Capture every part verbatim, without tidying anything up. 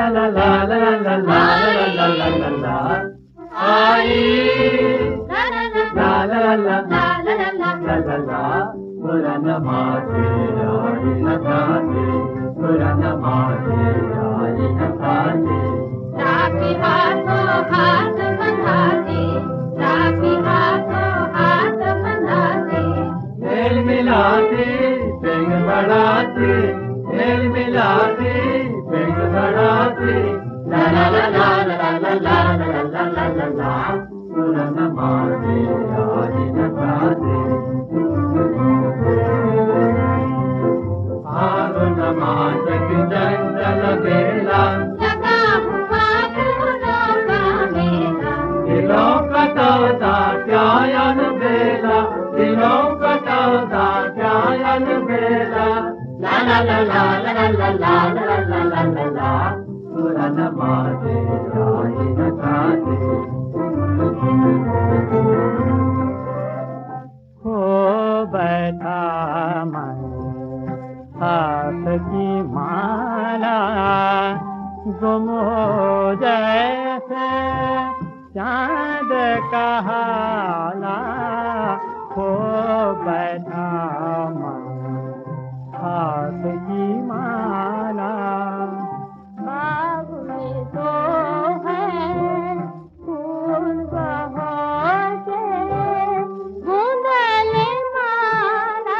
la la la la la la la la la आई ला ला ला ला ला ला ला पुरान माथे आई नकाते पुरान माथे आई नकाते राखी हाथों हाथ बंधाते राखी हाथों हाथ बंधाते मेल मिलाते पेंग बढ़ाते मेल मिलाते पेंग बढ़ाते ला ला ला ला ला ला ला ला ला ला ला पुरान माथे आई नकाते फागुन मासक चंचल बेला लगा हुआ फूलों का मेला दिलों का तोता प्यायन बेला दिलों का तोता प्यायन बेला ला ला ला ला ला ला ला ला ला ला ला ला पुरान माथे आई नकाते हो बैठा मैं हाथ की माला गुम हो जैसे चांद का हाला हो बैठा मैं हाथ की माला बाग में तो है फूल बहोते बूंदले माला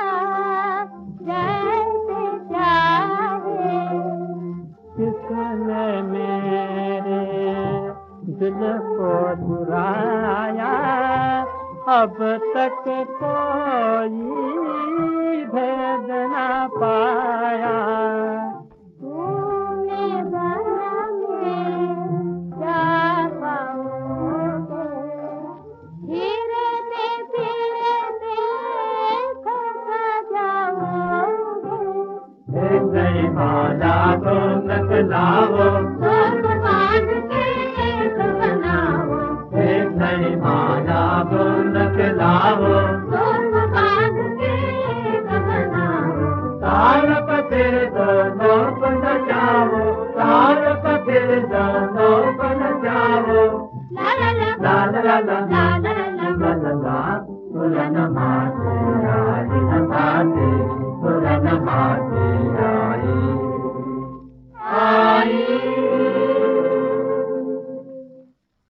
जैसे चाहे किसने मेरे दिल को चुराया अब तक कोई भेद न पाया तूने बना में क्या पाओगे फिरते फिरते थक जाओगे एक नई माला को नकलाओ तुम बांध के एक बनाओ एक नई माला को नकलाओ तुम बांध के एक बनाओ तार पतिर दोनों को नचाओ तार पतिर दोनों को नचाओ ला ला ला ला ला ला ला ला ला ला ला ला ला पुरान माथे आई नकाते पुरान माथे आई आई